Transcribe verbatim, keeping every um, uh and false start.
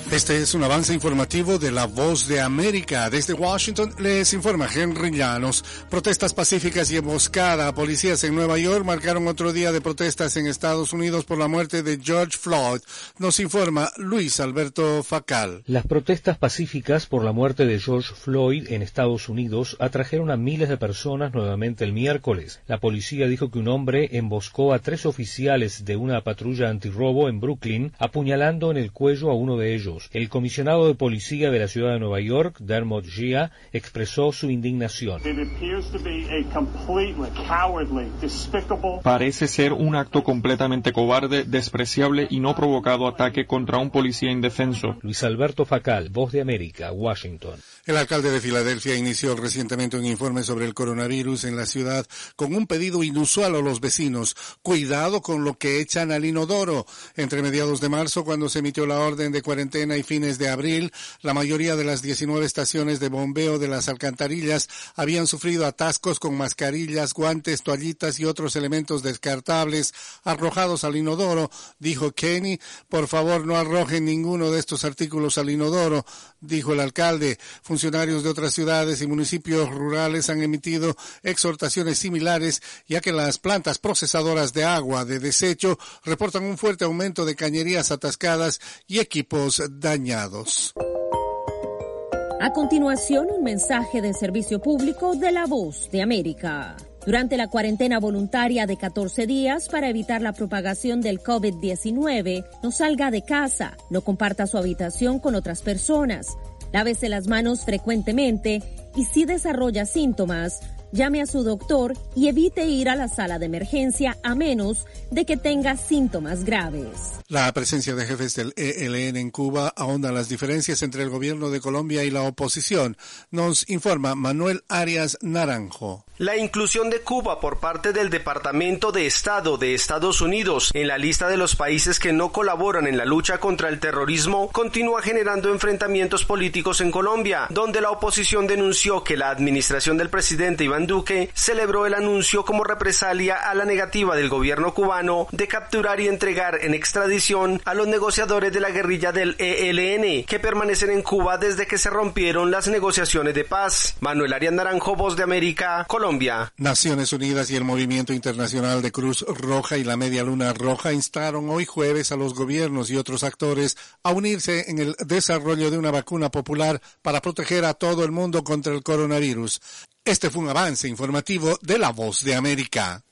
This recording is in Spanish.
Este es un avance informativo de La Voz de América. Desde Washington les informa Henry Llanos. Protestas pacíficas y emboscada a policías en Nueva York marcaron otro día de protestas en Estados Unidos por la muerte de George Floyd. Nos informa Luis Alberto Facal. Las protestas pacíficas por la muerte de George Floyd en Estados Unidos atrajeron a miles de personas nuevamente el miércoles. La policía dijo que un hombre emboscó a tres oficiales de una patrulla antirrobo en Brooklyn, apuñalando en el cuello a uno de ellos. El comisionado de policía de la ciudad de Nueva York, Dermot Gia, expresó su indignación. Parece ser un acto completamente cobarde, despreciable y no provocado ataque contra un policía indefenso. Luis Alberto Facal, Voz de América, Washington. El alcalde de Filadelfia inició recientemente un informe sobre el coronavirus en la ciudad con un pedido inusual a los vecinos. Cuidado con lo que echan al inodoro. Entre mediados de marzo, cuando se emitió la orden de cuarentena, y fines de abril, la mayoría de las diecinueve estaciones de bombeo de las alcantarillas habían sufrido atascos con mascarillas, guantes, toallitas y otros elementos descartables arrojados al inodoro, dijo Kenny. Por favor, no arrojen ninguno de estos artículos al inodoro, dijo el alcalde. Funcionarios de otras ciudades y municipios rurales han emitido exhortaciones similares, ya que las plantas procesadoras de agua de desecho reportan un fuerte aumento de cañerías atascadas y equipos dañados. A continuación, un mensaje de servicio público de La Voz de América. Durante la cuarentena voluntaria de catorce días para evitar la propagación del COVID diecinueve, no salga de casa, no comparta su habitación con otras personas, lávese las manos frecuentemente y si desarrolla síntomas, llame a su doctor y evite ir a la sala de emergencia a menos de que tenga síntomas graves. La presencia de jefes del E L N en Cuba ahonda las diferencias entre el gobierno de Colombia y la oposición. Nos informa Manuel Arias Naranjo. La inclusión de Cuba por parte del Departamento de Estado de Estados Unidos en la lista de los países que no colaboran en la lucha contra el terrorismo continúa generando enfrentamientos políticos en Colombia, donde la oposición denunció que la administración del presidente Iván Duque celebró el anuncio como represalia a la negativa del gobierno cubano de capturar y entregar en extradición a los negociadores de la guerrilla del E L N que permanecen en Cuba desde que se rompieron las negociaciones de paz. Manuel Arias Naranjo, Voz de América, Colombia. Naciones Unidas y el Movimiento Internacional de Cruz Roja y la Media Luna Roja instaron hoy jueves a los gobiernos y otros actores a unirse en el desarrollo de una vacuna popular para proteger a todo el mundo contra el coronavirus. Este fue un avance informativo de La Voz de América.